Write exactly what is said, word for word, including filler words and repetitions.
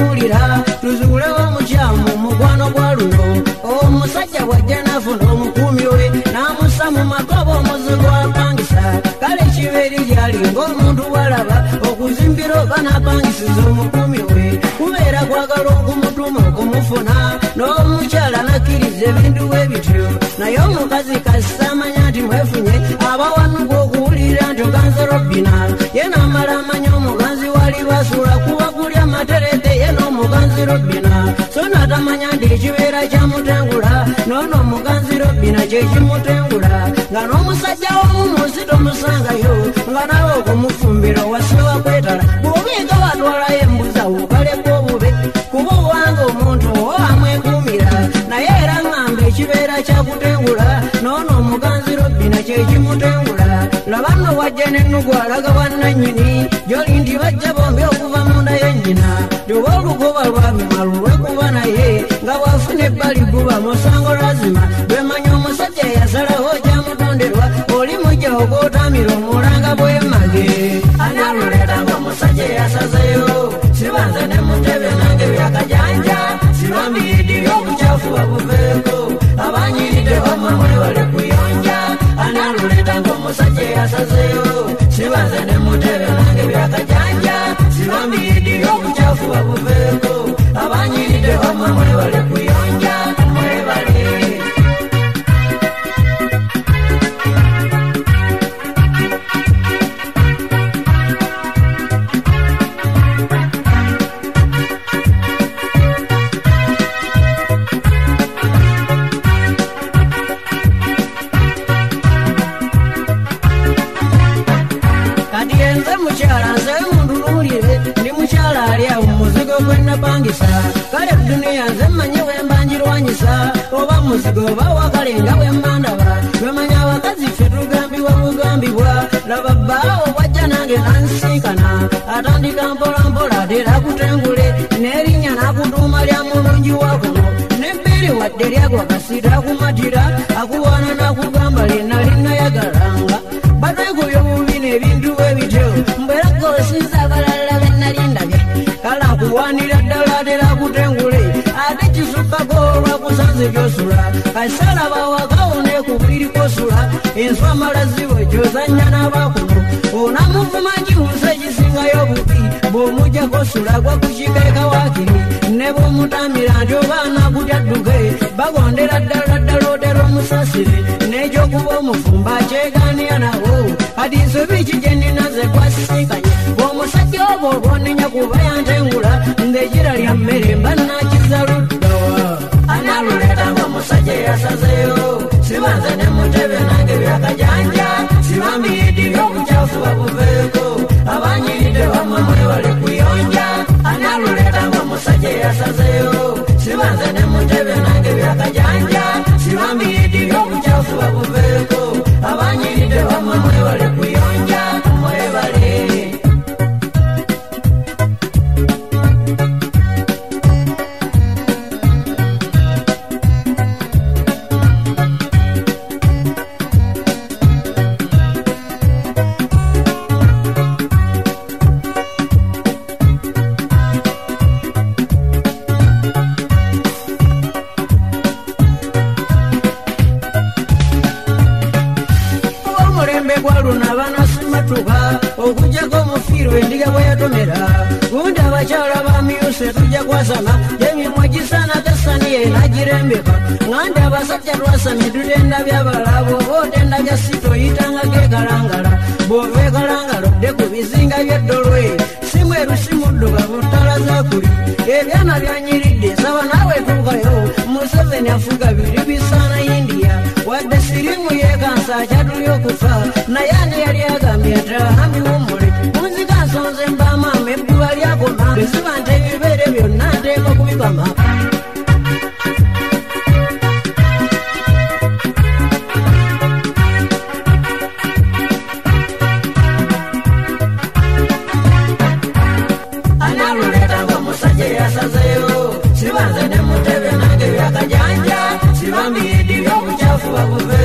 tuwulira tuzuulewo mukyamu mukwano gwa luno omusajja bwajja nafuna omukuumi we n'amussa mu magoba omuzigo apangisa kale kibeeri gyali ng'omuntu bwalaba okuzimbira oba n'apangisiza omukuumi we kubeera kwagala okumutuma okumufuna n'omukyala nakkiriza ebintu bwe bityo naye omukazi kasita amanya nti mwefunye aba wanuka okuwulira nti oganze Robina ye n'amala amanya omuganzi wali basula kuba kulya materete ye n'omuganzi Robina so natamanya nti ekibeera kyamutengula noono omuganzi Robina kyekimutengula nga n'omusajja w'omumunsi tomusangayo nga nawe okumufumbira wasiwa kwetala bw'obiga watwalayo embuza wukaleko obube kuba owanga omuntu owamwekuumira naye era ng'amba ekibeera kyakutengula noono omuganzi Robina kyekimutengula laba nno wajja n'ennugu alaga bwannannyini gy'oli nti bajja bombi okuva mu nda y'ennyina oba olugoba lwabimalu lwekuba naye nga bw'afuna ebbali guba musango lazima lwemanya omusajja eyasalawo kyamutonderwa oli mujja ogw'otamira omulanga bw'emage analuleeta ng'omusajja eyasazeyo sibanze ne mutebe nange byakajanja sibambiyidi by'obukyafu babuveeko abanyiride bamamwe bali kuyonja analuleeta ng'omusajja eyasazeyo sibanze ne mutebe nange byakajanja sibambiyidi by'obukyafu babuveeko abanyiride bamamwe bali kuyonja mwebale kale duniya nze mmanyi wembanjirwanyisa oba muzigo oba wakale nga wemmandaba wemanya abakazi ffe tugambibwa bugambibwa laba bbaawo bwajja nange nansiikana atandika mpolampola atera kutengule n'erinnya n'akutuuma lya mulungi wakuno n'ebbeere wadde lyagwa kasiita akumatira akuwaana n'akugamba lyenna linnayagalanga batwekubya obubi n'ebintu bwe bityo mbwera gosiza abalala bennalindabye kale akuwaanira ddala atera kutengule ate kisukkako olwakusanze gyosula kasalaba wakawone ku buliri kosula enswa malazibo gyozannya n'abakuno onamuvuma kiwusa ekisingayo bubi bw'omujja kosula gwa kukikeeka waakiri ne bw'omutamira nti oba anakutadduke bagondera ddala ddala otera omusasire n'ekyokuba omufumba akyegaanira nawo kati nsobi ki gye nninaze kwasiikanye bw'omusajja oba olwonenya kuba yantengula ng'ekira lya mmere mba nakiza luddawa analuleeta ng'omusajja eyasazeyo sibanze ne mutebe nange byakajanja sibambiyidi by'obukyafu babuveeko abanyiride bamamwe bali kuyonja analuleeta ng'omusajja eyasazeyo sibanze ne mutebe nange byakajanja sibambiyidi by'obukyafu babuveeko abanyiride bamamwe bali kuyonja mwebale okujjako omufiirwe endiga bwe yatomera gundi abakyala bamyuse tujja kwasama emimwa gisana tesaniye nagirembeka ngandi abasajja twasamye tutenda byabalabo oba otenda bya sitoyitanga gekalangala bw'ova ekalangala odde ku bizinga by'eddolwe simweru simudduka mu ttala zakuli ebyana byanyiridde nsaba naawe tuukayo museveni afuga biri bisaana indiya wadde sirimu yeekansa akyatuli okufa naye ani yali agambye atahami wumule munzika nsonze mbamaama ebbuba lyakoma bweziba nti ebibeere byonna nteeka kubikama analuleeta ng'omusajja eyasazeyo sibanze ne mutebe nange byakajanja sibambiyidi by'obukyafu babuve